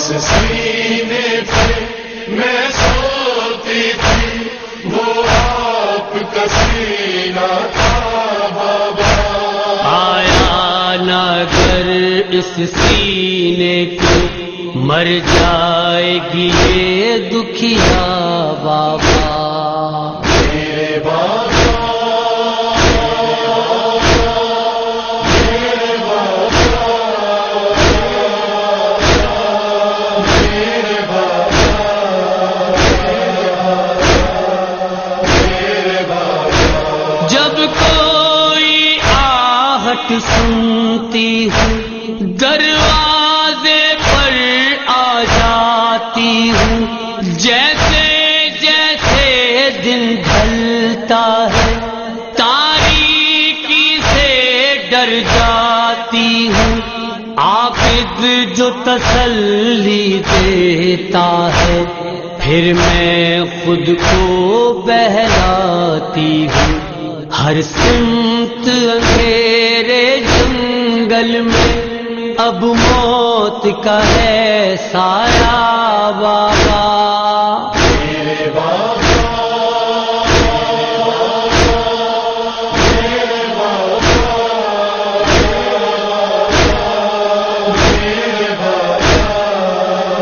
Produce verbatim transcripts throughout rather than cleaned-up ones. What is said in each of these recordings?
جس سینے پہ میں سوتی تھی وہ آپ کا سینہ تھا بابا. آیا نہ اگر اس سینے کو مر جائے گی یہ دکھیا بابا. میرے بابا میرے بابا میرے بابا میرے بابا. جب کوئی آہٹ سنتی ہوں دروازے پر آ جاتی ہوں. جیسے جیسے دن ڈھلتا ہے تاریکی سے ڈر جاتی ہوں. عابد جو تسلی دیتا ہے پھر میں خود کو بہلاتی ہوں. ہر سمت اندھیرے جنگل میں اب موت کا ہے سایہ بابا. میرے بابا میرے بابا میرے بابا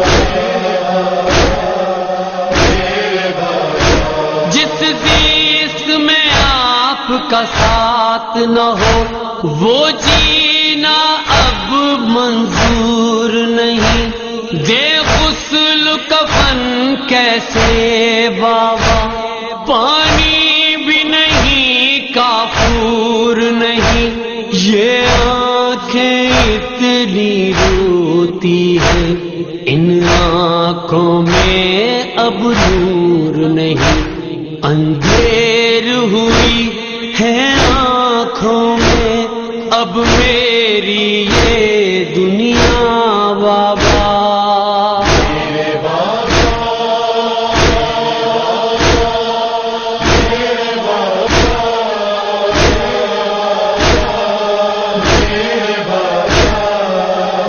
میرے بابا. جس زیست میں آپ کا ساتھ نہ ہو وہ جینا اب منظور نہیں. دے غسل کفن کیسے بابا پانی بھی نہیں کافور نہیں. یہ آنکھیں اتنی روتی ہیں ان آنکھوں میں اب نور نہیں. اندھیر ہوئی ہے آنکھوں میں اب میری یہ دنیا بابا. میرے بابا میرے بابا میرے بابا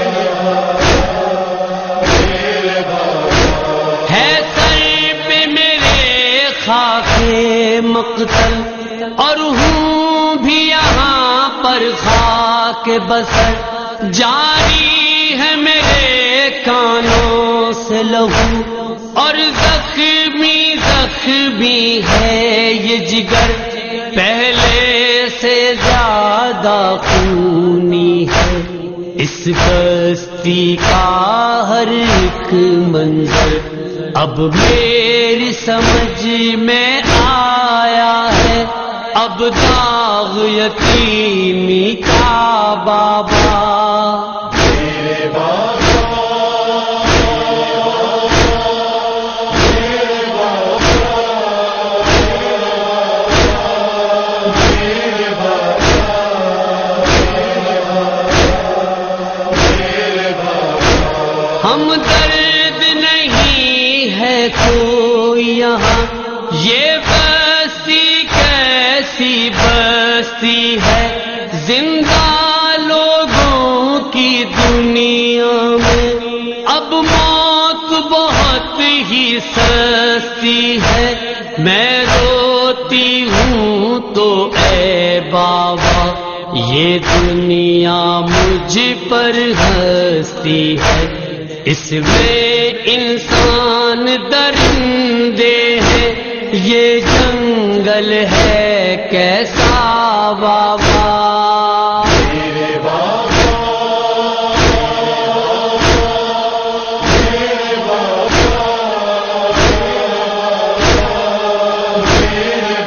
میرے بابا. ہے سر پہ میرے خاک مقتل اور ہوں بھی یہاں پر خاک بسر. جاری ہے میرے کانوں سے لہو اور زخمی زخمی ہے یہ جگر. پہلے سے زیادہ خونی ہے اس بستی کا ہر ایک منظر. اب میری سمجھ میں آیا ہے اب داغ یتیمی کا بابا. میرے بابا میرے بابا میرے بابا میرے بابا. ہم درد نہیں ہے کوئی یہاں یہ بستی کیسی بستی ہے. زندہ لوگوں کی دنیا میں اب موت بہت ہی سستی ہے. میں روتی ہوں تو اے بابا یہ دنیا مجھ پر ہنستی ہے. اس میں انسان درندے ہیں یہ جنگل ہے کیسا بابا. میرے بابا میرے بابا میرے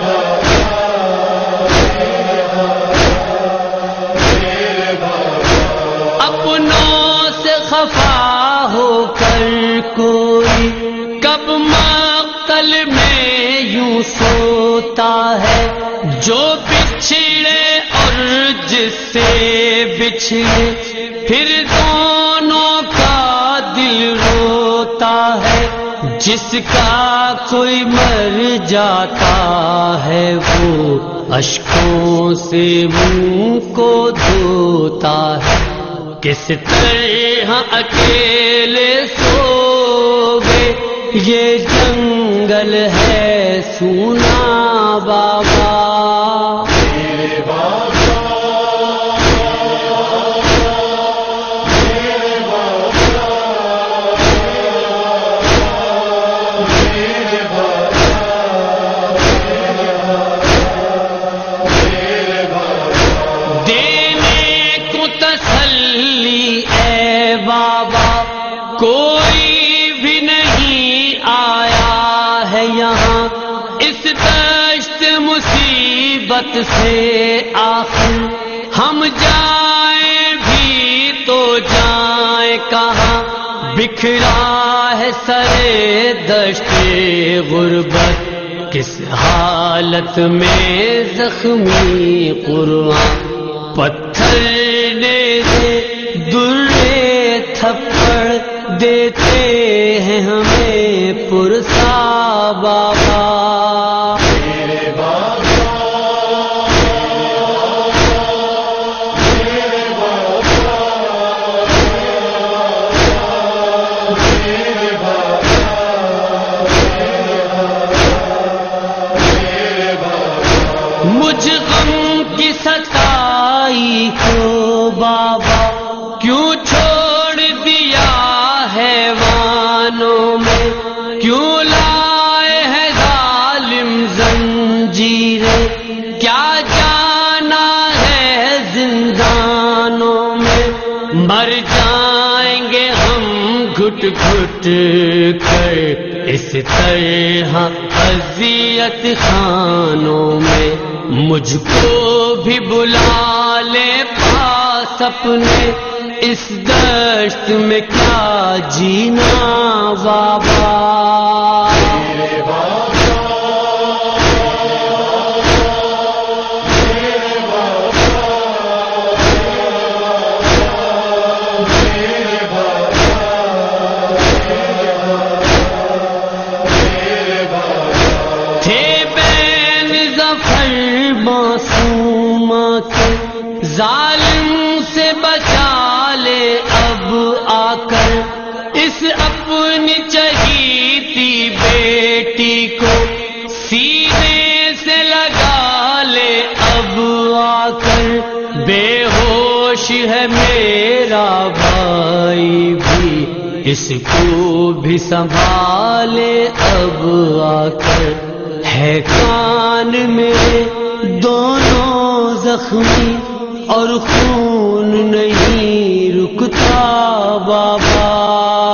بابا میرے بابا. اپنوں سے خفا ہو کر کوئی کب مقتل میں یوں سوتا ہے. جو بچھڑے اور جس سے بچھڑے پھر دونوں کا دل روتا ہے. جس کا کوئی مر جاتا ہے وہ اشکوں سے منہ کو دھوتا ہے. کس طرح اکیلے سو گئے، یہ جنگل ہے سونا بابا، میرے بابا میرے بابا میرے بابا دینے کو تسلی اے بابا کوئی بھی نہیں آیا ہے یہاں، اس دشت مصیبت سے آخر ہم جائیں بھی تو جائیں کہاں، بکھرا ہے سرے دشت غربت، کس حالت میں زخمی قرآن، پتھر نے درے تھپڑ دیتے ہیں ہمیں پرسا بابا، میرے بابا میرے بابا میرے بابا مجھ غم کی ستائی کو بابا کیوں چھوڑ دیا حیوانوں میں، کیوں لائے ہے ظالم زنجیریں، کیا جانا ہے زندانوں میں، مر جائیں گے ہم گھٹ گھٹ کر اس طرح اذیت خانوں میں، مجھ کو بھی بلا لے پاس اپنے، اس دشت میں کیا جینا بابا، میرے بابا میرے بابا میرے بابا تھے بین ظفر معصومہ کے، ظالم سے بچا لے اب آ کر، اس اپنی چہیتی بیٹی کو سینے سے لگا لے اب آ کر، بے ہوش ہے میرا بھائی بھی، اس کو بھی سنبھالے اب آ کر، ہے کان میرے دونوں زخمی اور خون نہیں رکتا بابا،